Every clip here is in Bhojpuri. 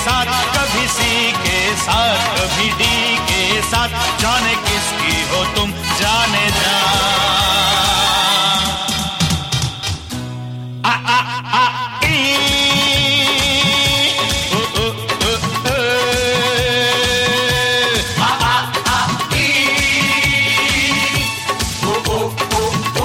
साथ, कभी सी के साथ, कभी डी के साथ, जाने किसकी हो तुम जाने जा। आ आ आ ई ओ ओ ओ ओ आ आ आ ई ओ ओ ओ ओ।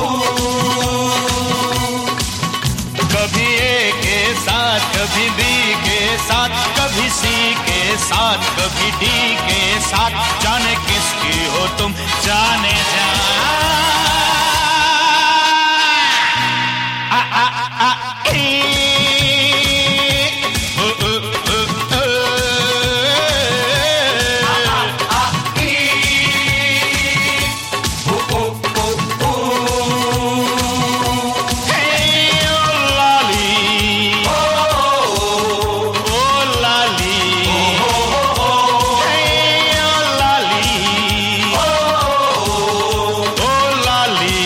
कभी ए के साथ, कभी बी के साथ, कभी सी के साथ, कभी डी के साथ, जाने किसकी हो तुम जाने जा। आ आ आ ई ओ ओ ओ ओ आ आ ई ओ ओ ओ ओ। हे ओ लाली ओ लाली, हे ओ लाली ओ लाली।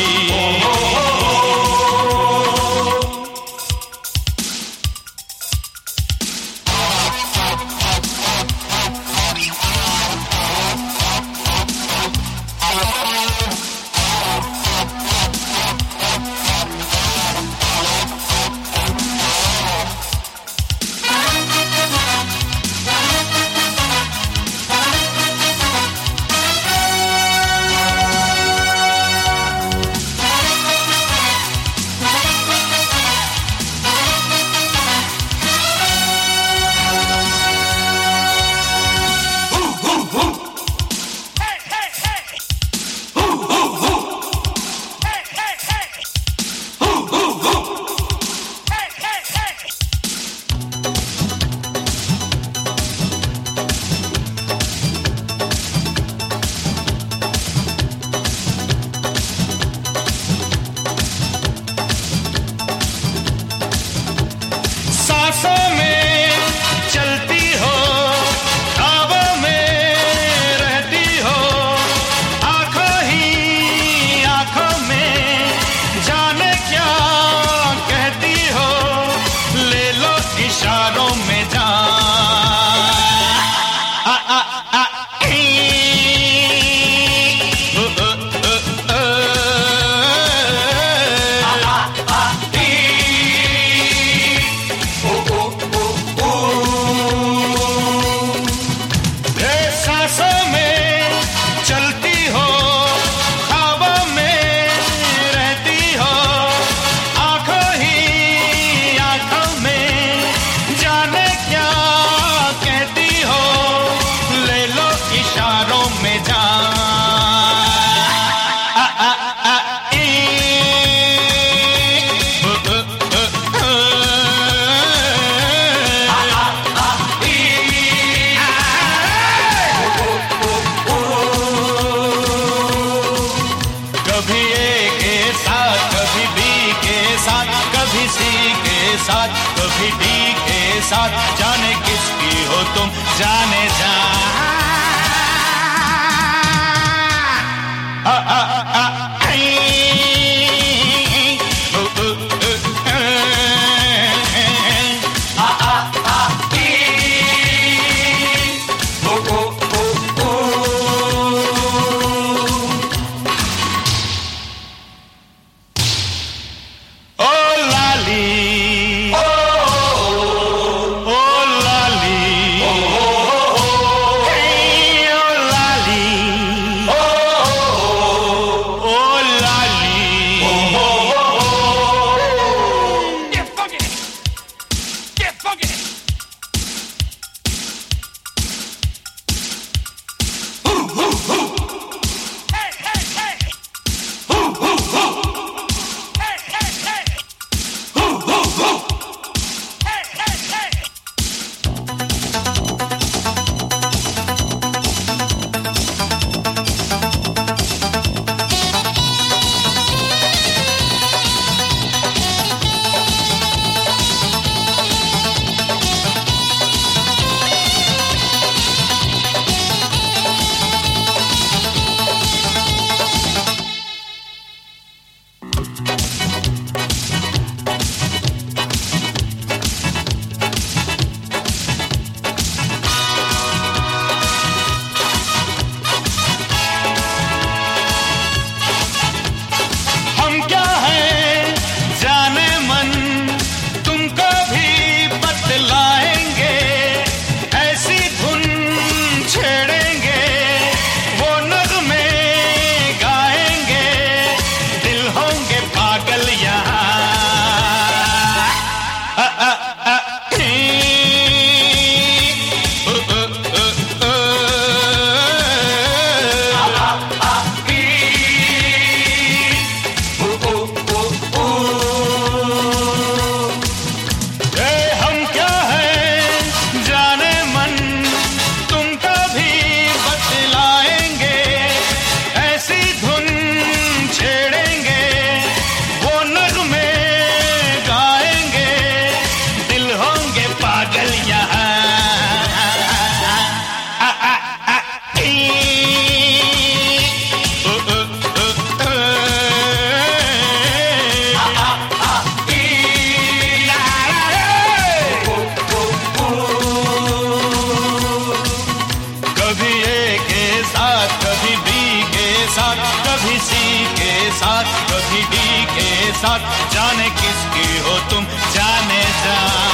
सांसों में चलती हो, ख्वाबों में रहती हो, आंखों ही आंखों में जाने क्या कहती हो, ले लो इशारों में जान। आ आ आ ई ओ ओ ओ ओ आ आ आ ई ओ ओ ओ ओ। ए सांसों में चलती हो, ख्वाबों में रहती हो, आंखों ही आंखों में जाने क्या कहती हो, ले लो इशारों में जान। आ आ आ ई ओ ओ ओ ओ आ आ आ ई ओ ओ ओ ओ। कभी ए के साथ, कभी बी के साथ, कभी सी के साथ, कभी डी के साथ, जाने किसकी हो तुम जाने जा। आ आ आ ई ओ ओ ओ ओ आ आ आ ई ओ ओ ओ ओ। ओ लाली ओ लाली, हे ओ लाली ओ साथ कभी डी के साथ, जाने किसकी हो तुम जाने जा।